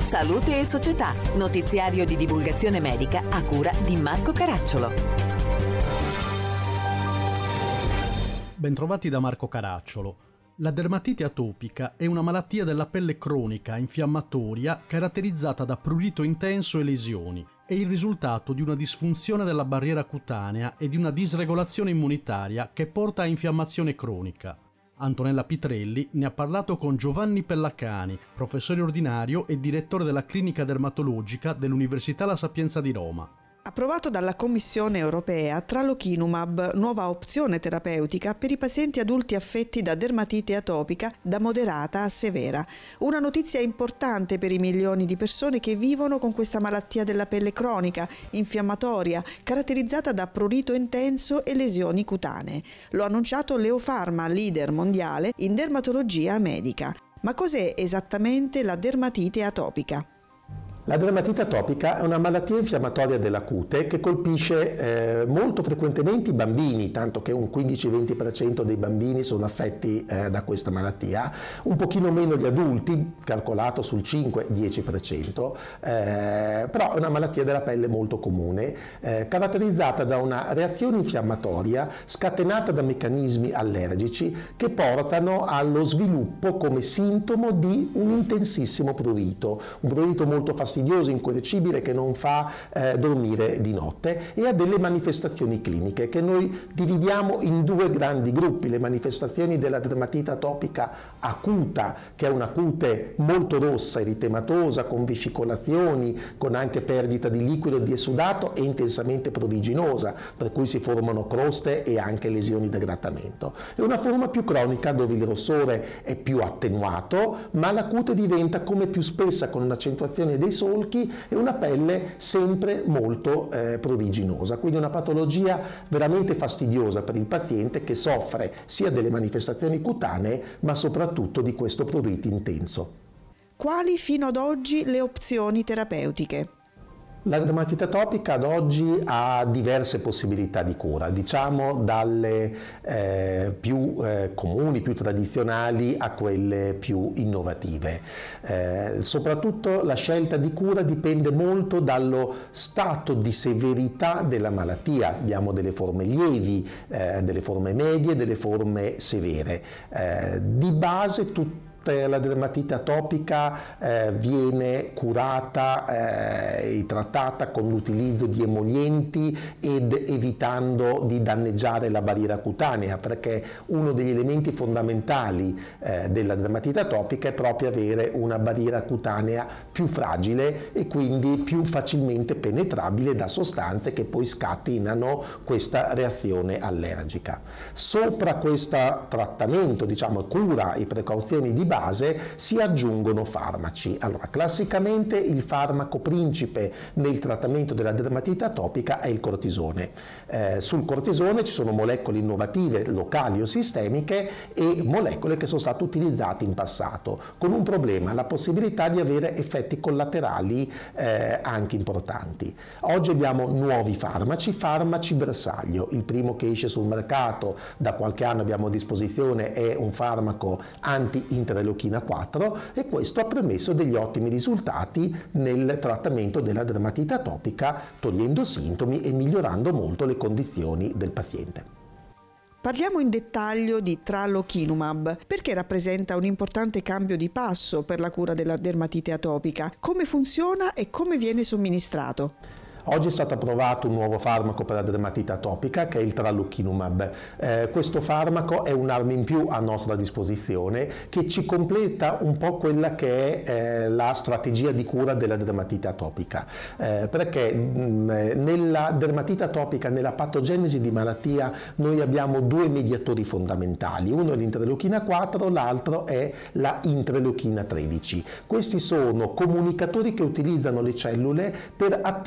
Salute e Società, notiziario di divulgazione medica a cura di Marco Caracciolo. Bentrovati da Marco Caracciolo. La dermatite atopica è una malattia della pelle cronica, infiammatoria, caratterizzata da prurito intenso e lesioni. È il risultato di una disfunzione della barriera cutanea e di una disregolazione immunitaria che porta a infiammazione cronica. Antonella Pitrelli ne ha parlato con Giovanni Pellacani, professore ordinario e direttore della clinica dermatologica dell'Università La Sapienza di Roma. Approvato dalla Commissione europea, tralokinumab, nuova opzione terapeutica per i pazienti adulti affetti da dermatite atopica da moderata a severa. Una notizia importante per i milioni di persone che vivono con questa malattia della pelle cronica, infiammatoria, caratterizzata da prurito intenso e lesioni cutanee. Lo ha annunciato Leo Pharma, leader mondiale in dermatologia medica. Ma cos'è esattamente la dermatite atopica? La dermatite atopica è una malattia infiammatoria della cute che colpisce molto frequentemente i bambini, tanto che un 15-20% dei bambini sono affetti da questa malattia, un pochino meno gli adulti, calcolato sul 5-10%, però è una malattia della pelle molto comune, caratterizzata da una reazione infiammatoria scatenata da meccanismi allergici che portano allo sviluppo come sintomo di un intensissimo prurito, un prurito molto fastidioso, incoercibile, che non fa dormire di notte, e ha delle manifestazioni cliniche che noi dividiamo in due grandi gruppi: le manifestazioni della dermatite atopica acuta, che è una cute molto rossa, eritematosa, con vescicolazioni, con anche perdita di liquido e di essudato, e intensamente pruriginosa, per cui si formano croste e anche lesioni di grattamento. È una forma più cronica dove il rossore è più attenuato, ma la cute diventa come più spessa, con un'accentuazione dei solchi e una pelle sempre molto pruriginosa, quindi una patologia veramente fastidiosa per il paziente, che soffre sia delle manifestazioni cutanee ma soprattutto di questo prurito intenso. Quali fino ad oggi le opzioni terapeutiche? La dermatite atopica ad oggi ha diverse possibilità di cura, diciamo dalle più comuni, più tradizionali, a quelle più innovative. Soprattutto la scelta di cura dipende molto dallo stato di severità della malattia. Abbiamo delle forme lievi, delle forme medie, delle forme severe. Di base la dermatite atopica viene curata e trattata con l'utilizzo di emolienti ed evitando di danneggiare la barriera cutanea, perché uno degli elementi fondamentali della dermatite atopica è proprio avere una barriera cutanea più fragile e quindi più facilmente penetrabile da sostanze che poi scatenano questa reazione allergica. Sopra questo trattamento, diciamo cura e precauzioni di base, si aggiungono farmaci. Allora, classicamente il farmaco principe nel trattamento della dermatite atopica è il cortisone. Sul cortisone ci sono molecole innovative locali o sistemiche e molecole che sono state utilizzate in passato, con un problema: la possibilità di avere effetti collaterali anche importanti. Oggi abbiamo nuovi farmaci bersaglio. Il primo che esce sul mercato da qualche anno abbiamo a disposizione è un farmaco anti-interleuchina 4, e questo ha permesso degli ottimi risultati nel trattamento della dermatite atopica, togliendo sintomi e migliorando molto le condizioni del paziente. Parliamo in dettaglio di tralokinumab, perché rappresenta un importante cambio di passo per la cura della dermatite atopica. Come funziona e come viene somministrato? Oggi è stato approvato un nuovo farmaco per la dermatite atopica, che è il tralokinumab. Questo farmaco è un'arma in più a nostra disposizione, che ci completa un po' quella che è la strategia di cura della dermatite atopica, perché nella dermatite atopica, nella patogenesi di malattia, noi abbiamo due mediatori fondamentali: uno è l'interleuchina 4, l'altro è la interleuchina 13. Questi sono comunicatori che utilizzano le cellule per attivare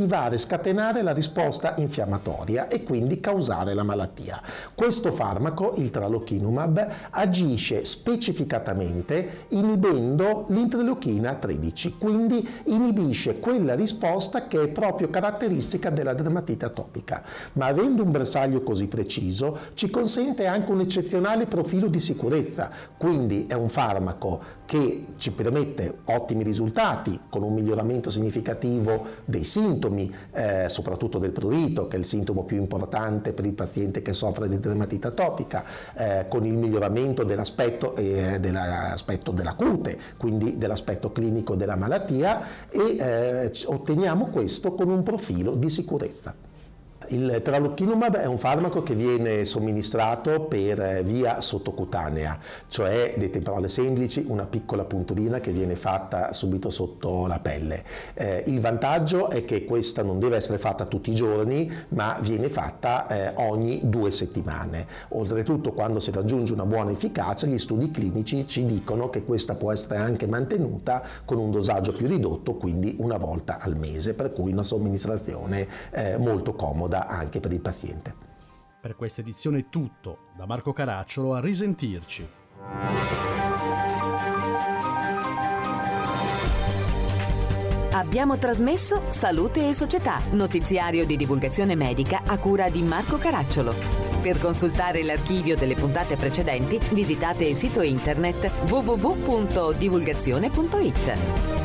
scatenare la risposta infiammatoria e quindi causare la malattia. Questo farmaco, il tralokinumab, agisce specificatamente inibendo l'interleuchina 13, quindi inibisce quella risposta che è proprio caratteristica della dermatite atopica. Ma avendo un bersaglio così preciso ci consente anche un eccezionale profilo di sicurezza, quindi è un farmaco che ci permette ottimi risultati con un miglioramento significativo dei sintomi, soprattutto del prurito, che è il sintomo più importante per il paziente che soffre di dermatite atopica, con il miglioramento dell'aspetto della cute, quindi dell'aspetto clinico della malattia, e otteniamo questo con un profilo di sicurezza. Il tralokinumab è un farmaco che viene somministrato per via sottocutanea, cioè, dette in parole semplici, una piccola punturina che viene fatta subito sotto la pelle. Il vantaggio è che questa non deve essere fatta tutti i giorni, ma viene fatta ogni 2 settimane. Oltretutto, quando si raggiunge una buona efficacia, gli studi clinici ci dicono che questa può essere anche mantenuta con un dosaggio più ridotto, quindi una volta al mese, per cui una somministrazione molto comoda anche per il paziente. Per questa edizione è tutto. Da Marco Caracciolo, a risentirci. Abbiamo trasmesso Salute e Società, notiziario di divulgazione medica a cura di Marco Caracciolo. Per consultare l'archivio delle puntate precedenti, visitate il sito internet www.divulgazione.it.